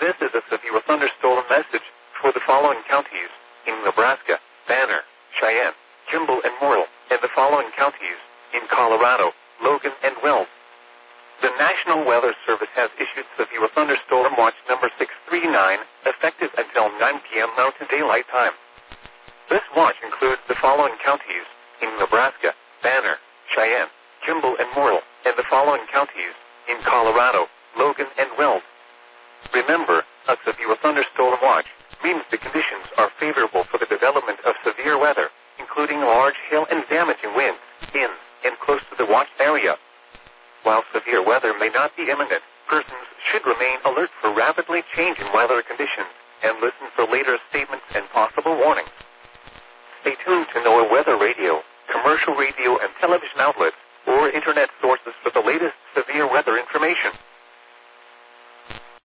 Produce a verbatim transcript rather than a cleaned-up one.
This is a severe thunderstorm message for the following counties in Nebraska: Banner, Cheyenne, Kimball, and Morrill, and the following counties in Colorado: Logan and Wells. The National Weather Service has issued severe thunderstorm watch number six three nine, effective until nine p.m. Mountain Daylight Time. This watch includes the following counties in Nebraska: Banner, Cheyenne, Kimball, and Morrill, and the following counties in Colorado: Logan and Wells. Remember, a severe thunderstorm watch means the conditions are favorable for the development of severe weather, including large hail and damaging winds in and close to the watched area. While severe weather may not be imminent, persons should remain alert for rapidly changing weather conditions and listen for later statements and possible warnings. Stay tuned to NOAA Weather Radio, commercial radio and television outlets, or internet sources for the latest severe weather information.